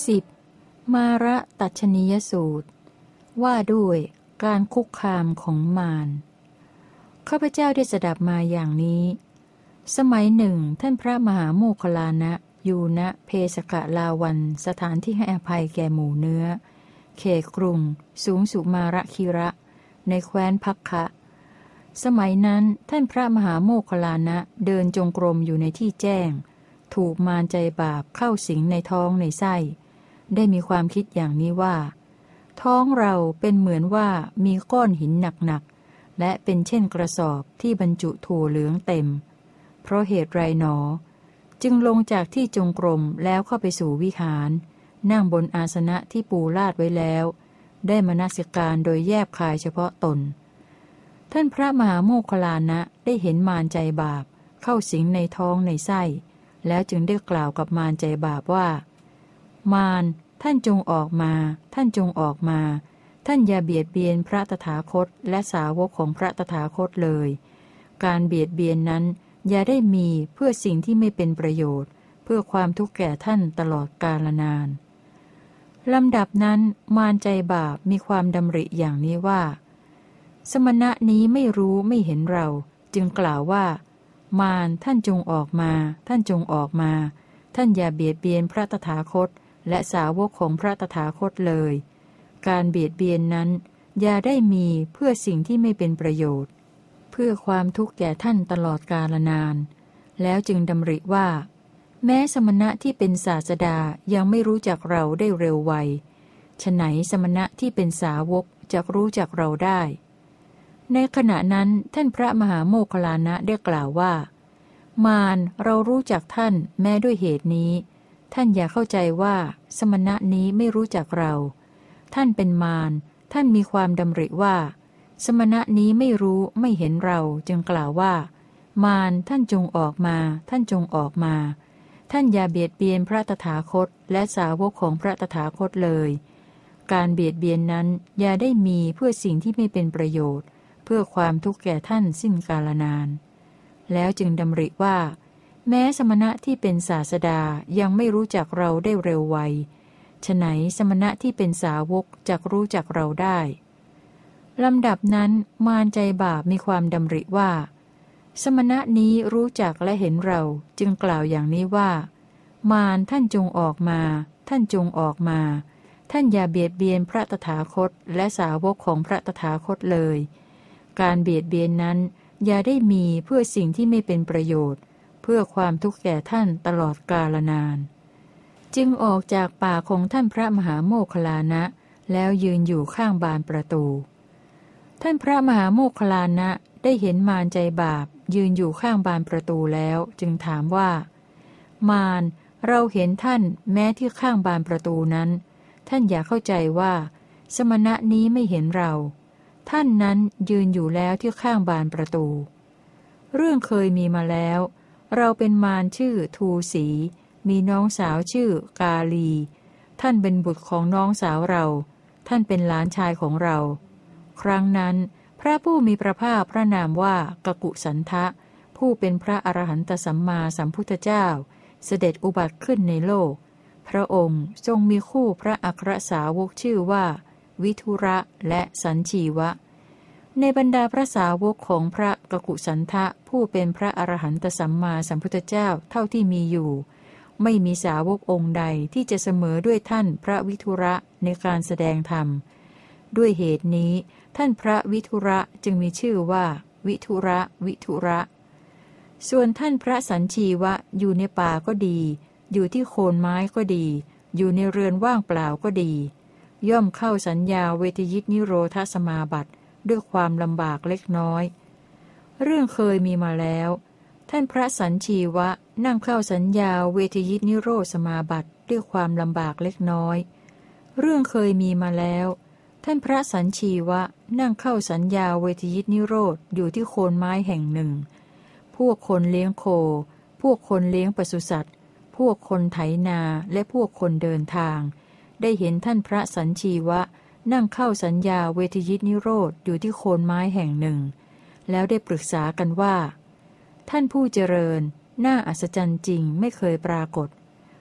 10. มาระตัชนียสูตรว่าด้วยการคุกคามของมารข้าพเจ้าได้สดับมาอย่างนี้สมัยหนึ่งท่านพระมหาโมคคัลลานะอยู่ณเพสกลาวันสถานที่ให้อภัยแก่หมู่เนื้อเขตกรุงสูงสุมาระคิระในแคว้นภักคะสมัยนั้นท่านพระมหาโมคคัลลานะเดินจงกรมอยู่ในที่แจ้งถูกมารใจบาปเข้าสิงในท้องในไส้ได้มีความคิดอย่างนี้ว่าท้องเราเป็นเหมือนว่ามีก้อนหินหนักๆและเป็นเช่นกระสอบที่บรรจุถั่วเหลืองเต็มเพราะเหตุไรหนอจึงลงจากที่จงกรมแล้วเข้าไปสู่วิหารนั่งบนอาสนะที่ปูลาดไว้แล้วได้มนสิการโดยแยบคายเฉพาะตนท่านพระมหาโมคคัลลานะได้เห็นมารใจบาปเข้าสิงในท้องในไส้แล้วจึงได้กล่าวกับมารใจบาปว่ามารท่านจงออกมาท่านจงออกมาท่านอย่าเบียดเบียนพระตถาคตและสาวกของพระตถาคตเลยการเบียดเบียนนั้นอย่าได้มีเพื่อสิ่งที่ไม่เป็นประโยชน์เพื่อความทุกข์แก่ท่านตลอดกาลนานลำดับนั้นมารใจบาปมีความดำริอย่างนี้ว่าสมณะนี้ไม่รู้ไม่เห็นเราจึงกล่าวว่ามารท่านจงออกมาท่านจงออกมาท่านอย่าเบียดเบียนพระตถาคตและสาวกของพระตถาคตเลยการเบียดเบียนนั้นอย่าได้มีเพื่อสิ่งที่ไม่เป็นประโยชน์เพื่อความทุกข์แก่ท่านตลอดกาลนานแล้วจึงดำริว่าแม้สมณะที่เป็นศาสดายังไม่รู้จักเราได้เร็วไวฉะไหนสมณะที่เป็นสาวกจะรู้จักเราได้ในขณะนั้นท่านพระมหาโมคคัลลานะได้กล่าวว่ามารเรารู้จักท่านแม้ด้วยเหตุนี้ท่านอย่าเข้าใจว่าสมณะนี้ไม่รู้จักเราท่านเป็นมารท่านมีความดำริว่าสมณะนี้ไม่รู้ไม่เห็นเราจึงกล่าวว่ามารท่านจงออกมาท่านจงออกมาท่านอย่าเบียดเบียนพระตถาคตและสาวกของพระตถาคตเลยการเบียดเบียนนั้นอย่าได้มีเพื่อสิ่งที่ไม่เป็นประโยชน์เพื่อความทุกข์แก่ท่านสิ้นกาลนานแล้วจึงดำริว่าแม้สมณะที่เป็นศาสดายังไม่รู้จักเราได้เร็วไวฉะไหนสมณะที่เป็นสาวกจักรู้จักเราได้ลำดับนั้นมารใจบาปมีความดำริว่าสมณะนี้รู้จักและเห็นเราจึงกล่าวอย่างนี้ว่ามารท่านจงออกมาท่านจงออกมาท่านอย่าเบียดเบียนพระตถาคตและสาวกของพระตถาคตเลยการเบียดเบียนนั้นอย่าได้มีเพื่อสิ่งที่ไม่เป็นประโยชน์เพื่อความทุกข์แก่ท่านตลอดกาลนานจึงออกจากป่าของท่านพระมหาโมคคัลลานะแล้วยืนอยู่ข้างบานประตูท่านพระมหาโมคคัลลานะได้เห็นมารใจบาปยืนอยู่ข้างบานประตูแล้วจึงถามว่ามารเราเห็นท่านแม้ที่ข้างบานประตูนั้นท่านอย่าเข้าใจว่าสมณะนี้ไม่เห็นเราท่านนั้นยืนอยู่แล้วที่ข้างบานประตูเรื่องเคยมีมาแล้วเราเป็นมารชื่อทูสีมีน้องสาวชื่อกาลีท่านเป็นบุตรของน้องสาวเราท่านเป็นหลานชายของเราครั้งนั้นพระผู้มีพระภาคพระนามว่ากกุสันทะผู้เป็นพระอรหันตสัมมาสัมพุทธเจ้าเสด็จอุบัติขึ้นในโลกพระองค์ทรงมีคู่พระอัครสาวกชื่อว่าวิทุระและสัญชีวะในบรรดาพระสาวกของพระกกุสันทะผู้เป็นพระอรหันตสัมมาสัมพุทธเจ้าเท่าที่มีอยู่ไม่มีสาวกองค์ใดที่จะเสมอด้วยท่านพระวิทุระในการแสดงธรรมด้วยเหตุนี้ท่านพระวิทุระจึงมีชื่อว่าวิทุระวิทุระส่วนท่านพระสัญชีวะอยู่ในป่าก็ดีอยู่ที่โคนไม้ก็ดีอยู่ในเรือนว่างเปล่าก็ดีย่อมเข้าสัญญาเวทยิตนิโรธสมาบัติด้วยความลำบากเล็กน้อยเรื่องเคยมีมาแล้วท่านพระสัญชีวะนั่งเข้าสัญญาเวทยิตนิโรธสมาบัติด้วยความลำบากเล็กน้อยเรื่องเคยมีมาแล้วท่านพระสัญชีวะนั่งเข้าสัญญาเวทยิตนิโรธอยู่ที่โคนไม้แห่งหนึ่งพวกคนเลี้ยงโคพวกคนเลี้ยงปศุสัตว์พวกคนไถนาและพวกคนเดินทางได้เห็นท่านพระสัญชีวะนั่งเข้าสัญญาเวทยิตนิโรธอยู่ที่โคนไม้แห่งหนึ่งแล้วได้ปรึกษากันว่าท่านผู้เจริญน่าอัศจรรย์จริงไม่เคยปรากฏ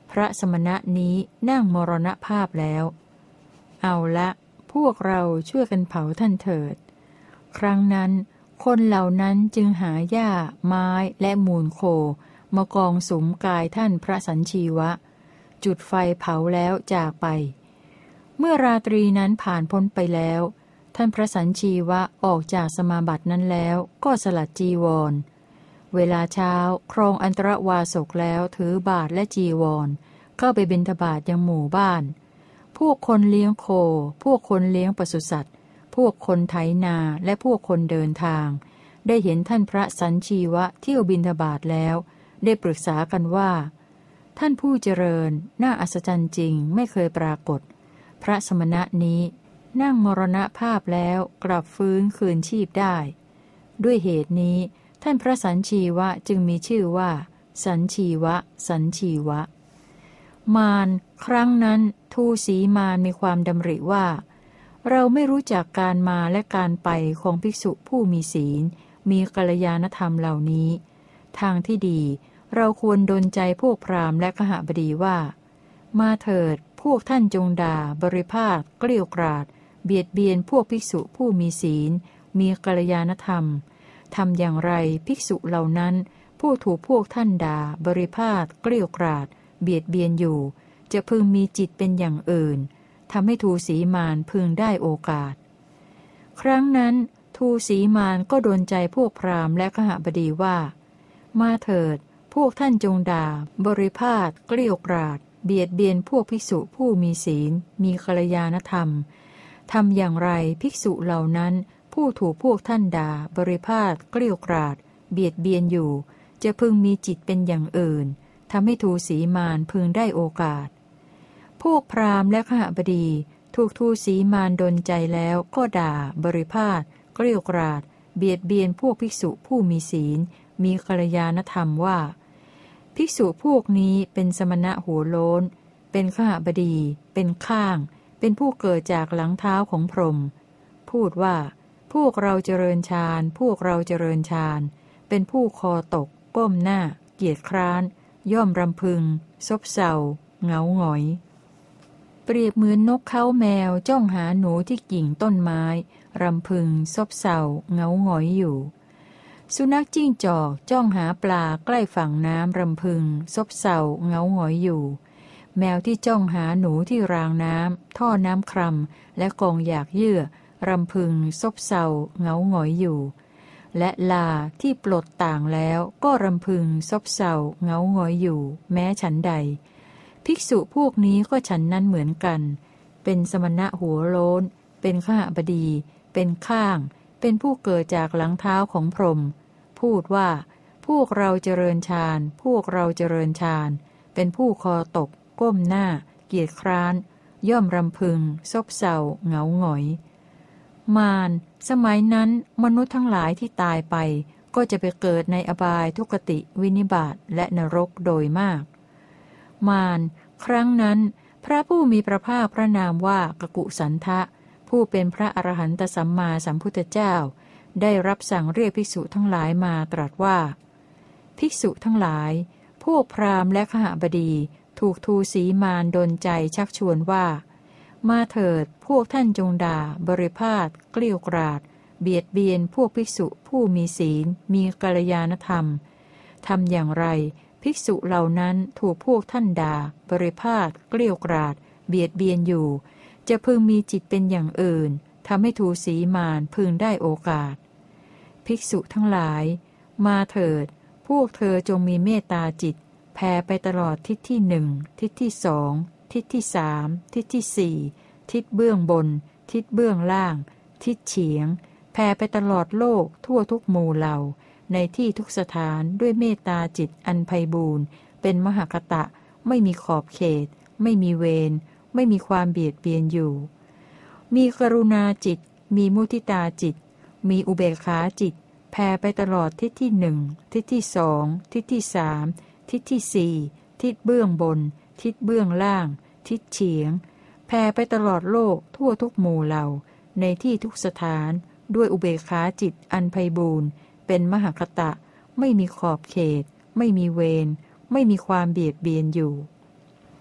พระสมณะนี้นั่งมรณภาพแล้วเอาละพวกเราช่วยกันเผาท่านเถิดครั้งนั้นคนเหล่านั้นจึงหาหญ้าไม้และมูลโคมากองสุมกายท่านพระสัญชีวะจุดไฟเผาแล้วจากไปเมื่อราตรีนั้นผ่านพ้นไปแล้วท่านพระสัญชีวะออกจากสมาบัตินั้นแล้วก็สลัดจีวรเวลาเช้าครองอันตรวาสกแล้วถือบาทและจีวรเข้าไปบิณฑบาตยังหมู่บ้านพวกคนเลี้ยงโคพวกคนเลี้ยงปศุสัตว์พวกคนไถนาและพวกคนเดินทางได้เห็นท่านพระสัญชีวะเที่ยวบิณฑบาตแล้วได้ปรึกษากันว่าท่านผู้เจริญน่าอัศจรรย์จริงไม่เคยปรากฏพระสมณะนี้นั่งมรณภาพแล้วกลับฟื้นคืนชีพได้ด้วยเหตุนี้ท่านพระสัญชีวะจึงมีชื่อว่าสัญชีวะสัญชีวะมารครั้งนั้นทูสีมารมีความดำริว่าเราไม่รู้จักการมาและการไปของภิกษุผู้มีศีลมีกัลยาณธรรมเหล่านี้ทางที่ดีเราควรดลใจพวกพราหมณ์และคหบดีว่ามาเถิดพวกท่านจงด่าบริพาทเกลี้ยกราดเบียดเบียนพวกภิกษุผู้มีศีลมีกัลยาณธรรมทำอย่างไรภิกษุเหล่านั้นผู้ถูกพวกท่านด่าบริพาทเกลี้ยกราดเบียดเบียนอยู่จะพึงมีจิตเป็นอย่างอื่นทำให้ทูสีมารพึงได้โอกาสครั้งนั้นทูสีมารก็ดลใจพวกพราหมณ์และคหบดีว่ามาเถิดพวกท่านจงด่าบริพาทเกลี้ยกราดเบียดเบียนพวกภิกษุผู้มีศีลมีกัลยาณธรรมทำอย่างไรภิกษุเหล่านั้นผู้ถูกพวกท่านด่าบริพาทเกลี้ยกราดเบียดเบียนอยู่จะพึงมีจิตเป็นอย่างอื่นทำให้ทูสีมารพึงได้โอกาสพวกพราหมณ์และขหบดีถูกทูสีมารดลใจแล้วก็ด่าบริพาทเกลี้ยกราดเบียดเบียนพวกภิกษุผู้มีศีลมีกัลยาณธรรมว่าภิกษุพวกนี้เป็นสมณะหัวโล้นเป็นขหบดีเป็นข้างเป็นผู้เกิดจากหลังเท้าของพรหมพูดว่าพวกเราเจริญฌานพวกเราเจริญฌานเป็นผู้คอตกก้มหน้าเกียจคร้านย่อมรำพึงซบเซาเหงาหงอยเปรียบเหมือนนกเขาแมวจ้องหาหนูที่กิ่งต้นไม้รำพึงซบเซาเหงาหงอยอยู่สุนัขจิ้งจอกจ้องหาปลาใกล้ฝั่งน้ำรำพึงซบเซาเหงาหงอยอยู่แมวที่จ้องหาหนูที่รางน้ำท่อน้ำคร่ำและกองหยากเยื่อรำพึงซบเซาเหงาหงอยอยู่และลาที่ปลดต่างแล้วก็รำพึงซบเซาเหงาหงอยอยู่แม้ฉันใดภิกษุพวกนี้ก็ฉันนั้นเหมือนกันเป็นสมณะหัวโล้นเป็นขหบดีเป็นข้างเป็นผู้เกิดจากหลังเท้าของพรหมพูดว่าพวกเราเจริญฌานพวกเราเจริญฌานเป็นผู้คอตกก้มหน้าเกียจคร้านย่อมรำพึงซบเซาเหงาหงอยมารสมัยนั้นมนุษย์ทั้งหลายที่ตายไปก็จะไปเกิดในอบายทุกติวินิบาตและนรกโดยมากมารครั้งนั้นพระผู้มีพระภาคพระนามว่ากกุสันทะผู้เป็นพระอรหันตสัมมาสัมพุทธเจ้าได้รับสั่งเรียกภิกษุทั้งหลายมาตรัสว่าภิกษุทั้งหลายพวกพราหมณ์และขหบดีถูกทูสีมารดลใจชักชวนว่ามาเถิดพวกท่านจงด่าบริพาทเกลี้ยกราดเบียดเบียนพวกภิกษุผู้มีศีลมีกัลยาณธรรมทำอย่างไรภิกษุเหล่านั้นถูกพวกท่านด่าบริพาทเกลี้ยกราดเบียดเบียนอยู่จะพึงมีจิตเป็นอย่างอื่นทำให้ทูสีมารพึงได้โอกาสภิกษุทั้งหลายมาเถิดพวกเธอจงมีเมตตาจิตแผ่ไปตลอดทิศที่หนึ่งทิศที่สองทิศที่สามทิศที่สี่ทิศเบื้องบนทิศเบื้องล่างทิศเฉียงแผ่ไปตลอดโลกทั่วทุกหมู่เหล่าในที่ทุกสถานด้วยเมตตาจิตอันไพบูรณ์เป็นมหคตะไม่มีขอบเขตไม่มีเวรไม่มีความเบียดเบียนอยู่มีกรุณาจิตมีมุทิตาจิตมีอุเบกขาจิตแผ่ไปตลอดทิศที่หนึ่งทิศที่สองทิศที่สามทิศที่สี่ทิศเบื้องบนทิศเบื้องล่างทิศเฉียงแผ่ไปตลอดโลกทั่วทุกหมู่เหล่าในที่ทุกสถานด้วยอุเบกขาจิตอันไพบูรณ์เป็นมหคตะไม่มีขอบเขตไม่มีเวรไม่มีความเบียดเบียนอยู่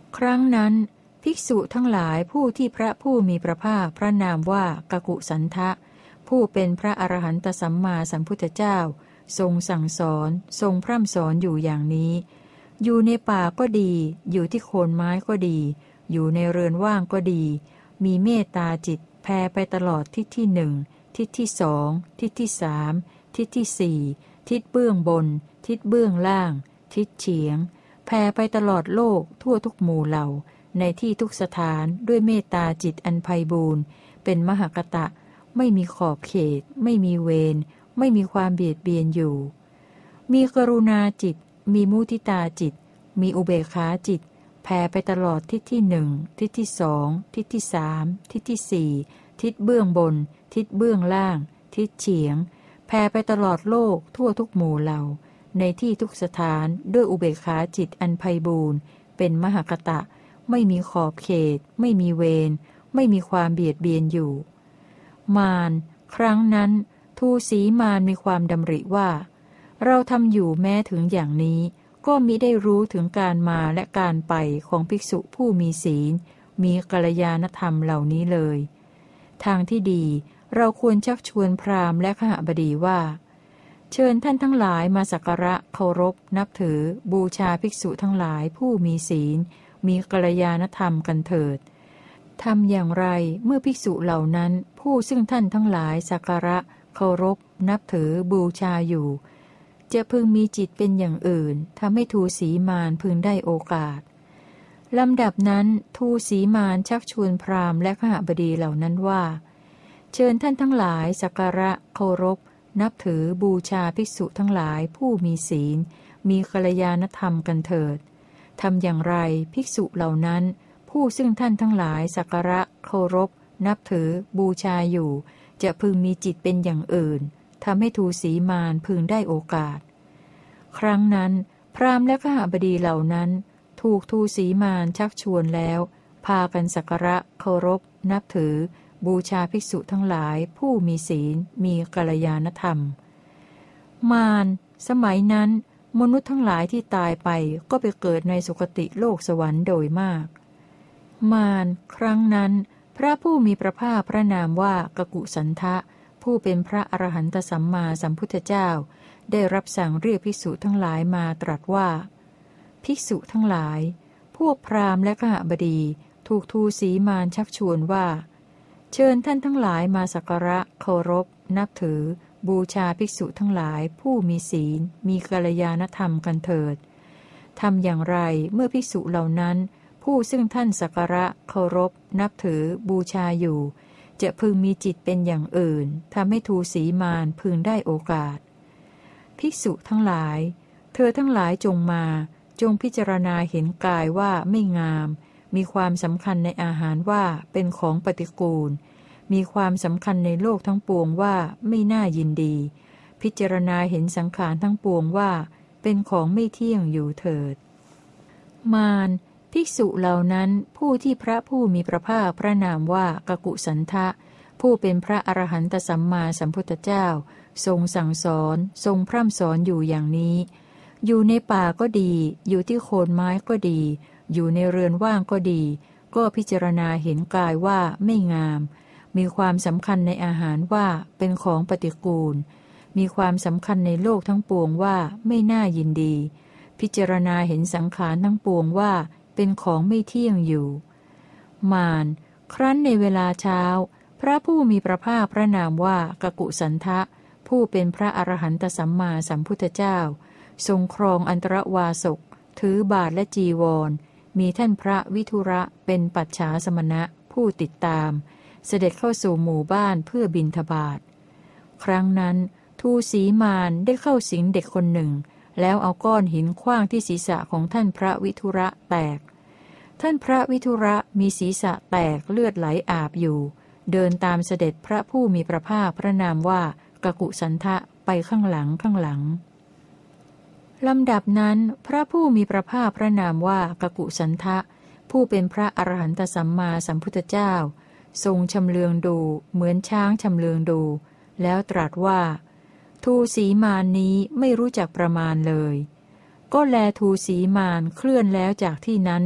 ครั้งนั้นภิกษุทั้งหลายผู้ที่พระผู้มีพระภาคพระนามว่ากกุสันทะผู้เป็นพระอรหันตสัมมาสัมพุทธเจ้าทรงสั่งสอนทรงพร่ำสอนอยู่อย่างนี้อยู่ในป่าก็ดีอยู่ที่โคนไม้ก็ดีอยู่ในเรือนว่างก็ดีมีเมตตาจิตแผ่ไปตลอดทิศที่หนึ่งทิศที่สองทิศที่สามทิศที่สี่ทิศเบื้องบนทิศเบื้องล่างทิศเฉียงแผ่ไปตลอดโลกทั่วทุกหมู่เหล่าในที่ทุกสถานด้วยเมตตาจิตอันไพบูรณ์เป็นมหกตะไม่มีขอบเขตไม่มีเวรไม่มีความเบียดเบียนอยู่มีกรุณาจิตมีมุทิตาจิตมีอุเบกขาจิตแผ่ไปตลอดทิศที่หนึ่งทิศที่สองทิศที่สามทิศที่สี่ทิศเบื้องบนทิศเบื้องล่างทิศเฉียงแผ่ไปตลอดโลกทั่วทุกหมู่เหล่าในที่ทุกสถานด้วยอุเบกขาจิตอันไพบูรณ์เป็นมหกตะไม่มีขอบเขตไม่มีเวรไม่มีความเบียดเบียนอยู่มารครั้งนั้นทูสีมารมีความดำริว่าเราทำอยู่แม้ถึงอย่างนี้ก็มิได้รู้ถึงการมาและการไปของภิกษุผู้มีศีลมีกัลยาณธรรมเหล่านี้เลยทางที่ดีเราควรชักชวนพราหมณ์และขหบดีว่าเชิญท่านทั้งหลายมาสักการะเคารพนับถือบูชาภิกษุทั้งหลายผู้มีศีลมีกัลยาณธรรมกันเถิดทำอย่างไรเมื่อภิกษุเหล่านั้นผู้ซึ่งท่านทั้งหลายสักการะเคารพนับถือบูชาอยู่จะพึงมีจิตเป็นอย่างอื่นทำให้ทูสีมารพึงได้โอกาสลำดับนั้นทูสีมารชักชวนพราหมณ์และขหบดีเหล่านั้นว่าเชิญท่านทั้งหลายสักการะเคารพนับถือบูชาภิกษุทั้งหลายผู้มีศีลมีกัลยาณธรรมกันเถิดทำอย่างไรภิกษุเหล่านั้นผู้ซึ่งท่านทั้งหลายสักการะเคารพนับถือบูชาอยู่จะพึงมีจิตเป็นอย่างอื่นทำให้ทูสีมารพึงได้โอกาสครั้งนั้นพราหมณ์และขหบดีเหล่านั้นถูกทูสีมารชักชวนแล้วพากันสักการะเคารพนับถือบูชาภิกษุทั้งหลายผู้มีศีลมีกัลยาณธรรมมารสมัยนั้นมนุษย์ทั้งหลายที่ตายไปก็ไปเกิดในสุคติโลกสวรรค์โดยมากมารครั้งนั้นพระผู้มีพระภาคพระนามว่ากกุสันทะผู้เป็นพระอรหันตสัมมาสัมพุทธเจ้าได้รับสั่งเรียกภิกษุทั้งหลายมาตรัสว่าภิกษุทั้งหลายพวกพราหมณ์และขหบดีถูกทูสีมารชักชวนว่าเชิญท่านทั้งหลายมาสักการะเคารพนับถือบูชาภิกษุทั้งหลายผู้มีศีลมีกัลยาณธรรมกันเถิดทำอย่างไรเมื่อภิกษุเหล่านั้นผู้ซึ่งท่านสักการะเคารพนับถือบูชาอยู่จะพึงมีจิตเป็นอย่างอื่นทำให้ทูสีมารพึงได้โอกาสภิกษุทั้งหลายเธอทั้งหลายจงมาจงพิจารณาเห็นกายว่าไม่งามมีความสำคัญในอาหารว่าเป็นของปฏิกูลมีความสำคัญในโลกทั้งปวงว่าไม่น่ายินดีพิจารณาเห็นสังขารทั้งปวงว่าเป็นของไม่เที่ยงอยู่เถิดมารภิกษุเหล่านั้นผู้ที่พระผู้มีพระภาคพระนามว่ากกุสันทะผู้เป็นพระอรหันตสัมมาสัมพุทธเจ้าทรงสั่งสอนทรงพร่ำสอนอยู่อย่างนี้อยู่ในป่าก็ดีอยู่ที่โคนไม้ก็ดีอยู่ในเรือนว่างก็ดีก็พิจารณาเห็นกายว่าไม่งามมีความสำคัญในอาหารว่าเป็นของปฏิกูลมีความสำคัญในโลกทั้งปวงว่าไม่น่ายินดีพิจารณาเห็นสังขารทั้งปวงว่าเป็นของไม่เที่ยงอยู่มารครั้นในเวลาเช้าพระผู้มีพระภาคพระนามว่ากกุสันทะผู้เป็นพระอรหันตสัมมาสัมพุทธเจ้าทรงครองอันตรวาสกถือบาทและจีวรมีท่านพระวิทุระเป็นปัจฉาสมณะผู้ติดตามเสด็จเข้าสู่หมู่บ้านเพื่อบิณฑบาตครั้งนั้นทูสีมารได้เข้าสิงเด็กคนหนึ่งแล้วเอาก้อนหินขว้างที่ศีรษะของท่านพระวิทุระแตกท่านพระวิทุระมีศีรษะแตกเลือดไหลอาบอยู่เดินตามเสด็จพระผู้มีพระภาคพระนามว่ากกุสันทะไปข้างหลังลำดับนั้นพระผู้มีพระภาคพระนามว่ากกุสันทะผู้เป็นพระอรหันตสัมมาสัมพุทธเจ้าทรงชำเลืองดูเหมือนช้างชำเลืองดูแล้วตรัสว่าทูสีมารนี้ไม่รู้จักประมาณเลยก็แลทูสีมารเคลื่อนแล้วจากที่นั้น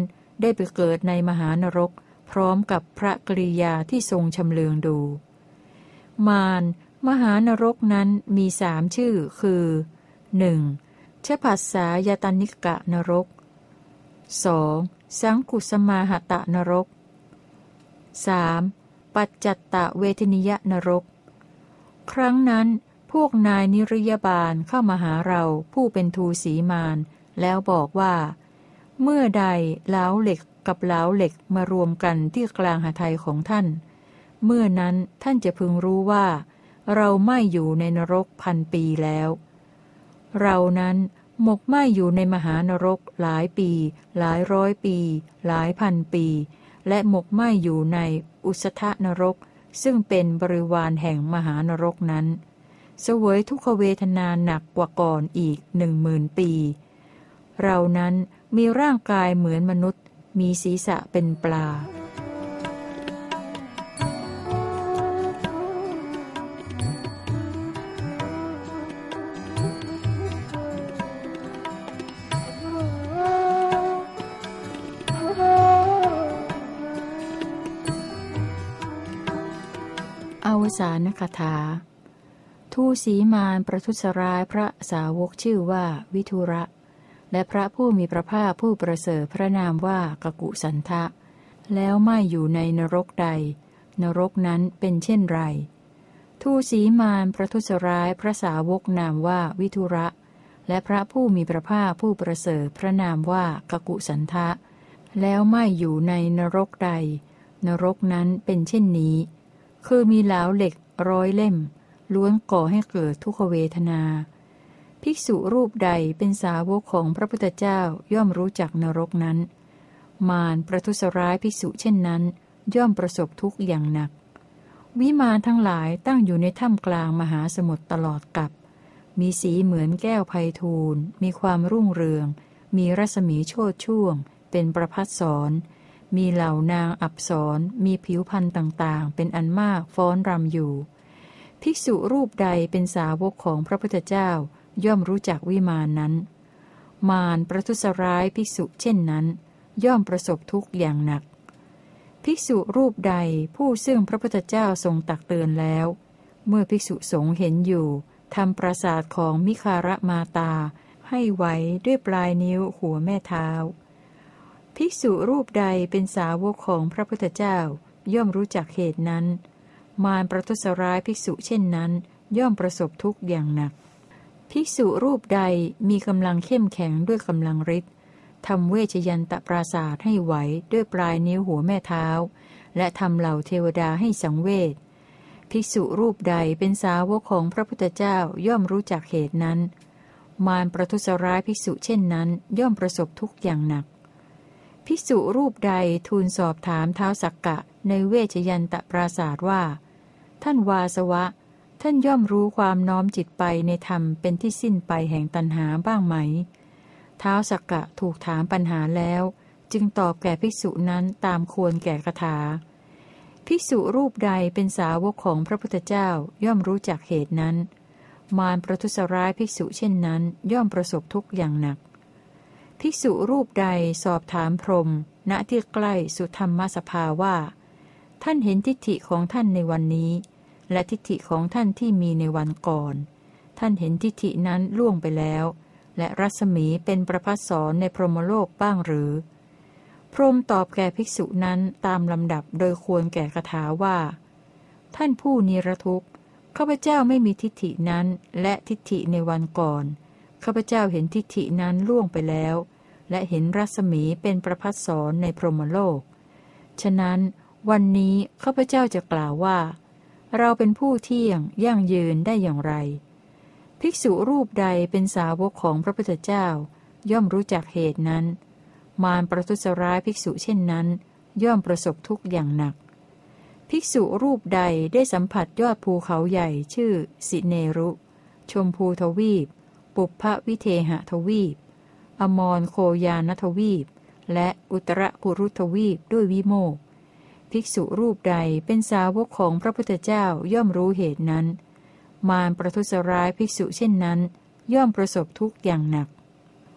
ได้ไปเกิดในมหานรกพร้อมกับพระกริยาที่ทรงชำเลืองดู มารมหานรกนั้นมี3ชื่อคือ 1. ชภัสสายตนิกะนรก 2. สังคุสมาหตะนรก 3. ปัจจัตตะเวทนิยนรก ครั้งนั้นพวกนายนิริยบาลเข้ามาหาเราผู้เป็นทูสีมารแล้วบอกว่า เมื่อใดเหลาเหล็กกับเหลาเหล็กมารวมกันที่กลางหทัยของท่านเมื่อนั้นท่านจะพึงรู้ว่าเราไม่อยู่ในนรก1,000 ปีแล้ว เรานั้นหมกไหม้อยู่ในมหานรกหลายปีหลายร้อยปีหลายพันปีและหมกไหม้อยู่ในอุสธนรกซึ่งเป็นบริวารแห่งมหานรกนั้นเสวยทุกขเวทนาหนักกว่าก่อนอีก10,000 ปีเรานั้นมีร่างกายเหมือนมนุษย์มีศีรษะเป็นปลาอวสานคถาทูสีมารประทุษร้ายพระสาวกชื่อว่าวิทุระและพระผู้มีพระภาคผู้ประเสริฐพระนามว่ากกุสันทะแล้วไม่อยู่ในนรกใดนรกนั้นเป็นเช่นไรทูสีมารประทุษร้ายพระสาวกนามว่าวิทุระและพระผู้มีพระภาคผู้ประเสริฐพระนามว่ากกุสันทะแล้วไม่อยู่ในนรกใดนรกนั้นเป็นเช่นนี้คือมีเหลาเหล็ก100 เล่มล้วนก่อให้เกิดทุกขเวทนาภิกษุรูปใดเป็นสาวกของพระพุทธเจ้าย่อมรู้จักนรกนั้นมารประทุษร้ายภิกษุเช่นนั้นย่อมประสบทุกข์อย่างหนักวิมานทั้งหลายตั้งอยู่ในถ้ำกลางมหาสมุทรตลอดกับมีสีเหมือนแก้วไพฑูรย์มีความรุ่งเรืองมีรัศมีโชติช่วงเป็นประภัสสรมีเหล่านางอัปสรมีผิวพรรณต่างๆเป็นอันมากฟ้อนรำอยู่ภิกษุรูปใดเป็นสาวกของพระพุทธเจ้าย่อมรู้จักวิมานนั้นมารประทุษร้ายภิกษุเช่นนั้นย่อมประสบทุกข์อย่างหนักภิกษุรูปใดผู้ซึ่งพระพุทธเจ้าทรงตักเตือนแล้วเมื่อภิกษุสงฆ์เห็นอยู่ทำปราสาทของมิคารมาตาให้ไหวด้วยปลายนิ้วหัวแม่เท้าภิกษุรูปใดเป็นสาวกของพระพุทธเจ้าย่อมรู้จักเหตุนั้นมารประทุษร้ายภิกษุเช่นนั้นย่อมประสบทุกข์อย่างหนักภิกษุรูปใดมีกำลังเข้มแข็งด้วยกำลังฤทธิ์ทำเวชยันตปราสาทให้ไหวด้วยปลายนิ้วหัวแม่เท้าและทำเหล่าเทวดาให้สังเวชภิกษุรูปใดเป็นสาวกของพระพุทธเจ้าย่อมรู้จักเหตุนั้นมารประทุษร้ายภิกษุเช่นนั้นย่อมประสบทุกข์อย่างหนักภิกษุรูปใดทูลสอบถามท้าวสักกะในเวชยันตปราสาทว่าท่านวาสวะท่านย่อมรู้ความน้อมจิตไปในธรรมเป็นที่สิ้นไปแห่งตัณหาบ้างไหมท้าวสักกะถูกถามปัญหาแล้วจึงตอบแก่ภิกษุนั้นตามควรแก่คถาภิกษุรูปใดเป็นสาวกของพระพุทธเจ้าย่อมรู้จักเหตุนั้นมารประทุษร้ายภิกษุเช่นนั้นย่อมประสบทุกข์อย่างหนักภิกษุรูปใดสอบถามพรหมณที่ใกล้สุธรรมสภาว่าท่านเห็นทิฏฐิของท่านในวันนี้และทิฏฐิของท่านที่มีในวันก่อนท่านเห็นทิฏฐินั้นล่วงไปแล้วและรัศมีเป็นประภัสสรในพรหมโลกบ้างหรือพรหมตอบแก่ภิกษุนั้นตามลำดับโดยควรแก่คถาว่าท่านผู้นิรทุกข์ข้าพเจ้าไม่มีทิฏฐินั้นและทิฏฐิในวันก่อนข้าพเจ้าเห็นทิฏฐินั้นล่วงไปแล้วและเห็นรัศมีเป็นประภัสสรในพรหมโลกฉะนั้นวันนี้ข้าพเจ้าจะกล่าวว่าเราเป็นผู้เที่ยงยั่งยืนได้อย่างไรภิกษุรูปใดเป็นสาวกของพระพุทธเจ้าย่อมรู้จักเหตุนั้นมารประทุษร้ายภิกษุเช่นนั้นย่อมประสบทุกข์อย่างหนักภิกษุรูปใดได้สัมผัสยอดภูเขาใหญ่ชื่อสิเนรุชมพูทวีปปุพพวิเทหทวีปอมรโคยานทวีปและอุตรกุรุทวีปด้วยวิโมกข์ภิกษุรูปใดเป็นสาวกของพระพุทธเจ้าย่อมรู้เหตุนั้นมารประทุษร้ายภิกษุเช่นนั้นย่อมประสบทุกข์อย่างหนัก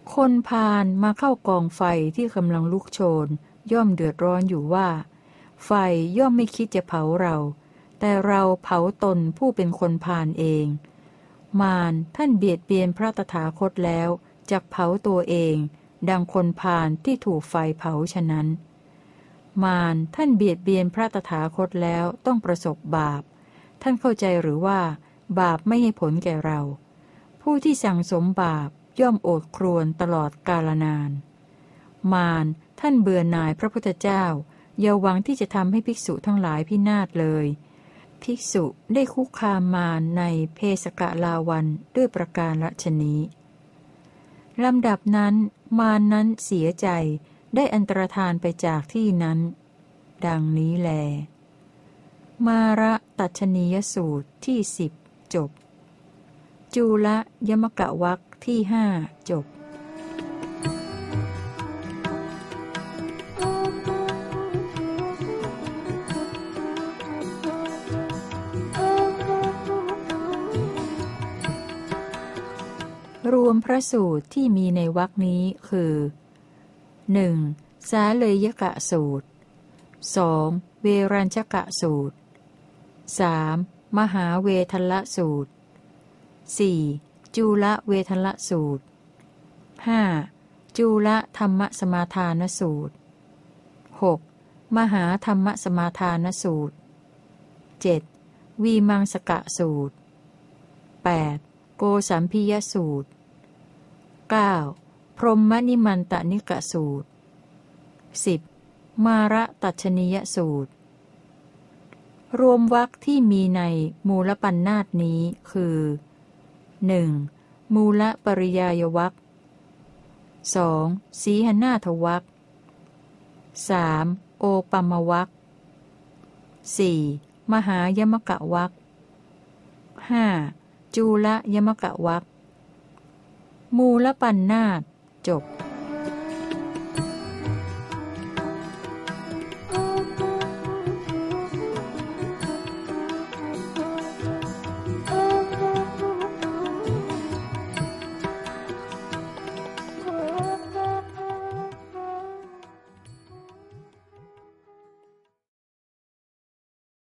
คนพาลมาเข้ากองไฟที่กำลังลุกโชนย่อมเดือดร้อนอยู่ว่าไฟย่อมไม่คิดจะเผาเราแต่เราเผาตนผู้เป็นคนพาลเองมารท่านเบียดเบียนพระตถาคตแล้วจักเผาตัวเองดังคนพาลที่ถูกไฟเผาฉะนั้นมารท่านเบียดเบียนพระตถาคตแล้วต้องประสบบาปท่านเข้าใจหรือว่าบาปไม่ให้ผลแก่เราผู้ที่สั่งสมบาปย่อมโอดครวญตลอดกาลนานมารท่านเบื่อหน่ายพระพุทธเจ้าอย่าหวังที่จะทำให้ภิกษุทั้งหลายพินาศเลยภิกษุได้คุกคามมารในเพสกลาวันด้วยประการละชนี้ลำดับนั้นมารนั้นเสียใจได้อันตรธานไปจากที่นั้นดังนี้แลมาระตัชนียสูตรที่10จบจูลยมกะวรรคที่5จบรวมพระสูตรที่มีในวรรคนี้คือ 1. สาเลยกะสูตร 2. เวรัญชกะสูตร 3. มหาเวทละสูตร 4. จูลเวทละสูตร 5. จูลธรรมสมาทานสูตร 6. มหาธรรมสมาทานสูตร 7. วีมังสกะสูตร 8. โกสัมพิยสูตร 9. พรหมนิมันตนิกะสูตร 10. มาระตัชนียสูตรรวมวรรคที่มีในมูลปัญนาตนี้คือ 1. มูลปริยายวรรค 2. สีหนาทวรรค 3. โอปัมวรรค 4. มหายมกะวรรค 5. จูลยมกะวรรคมูลปัญนาตจบ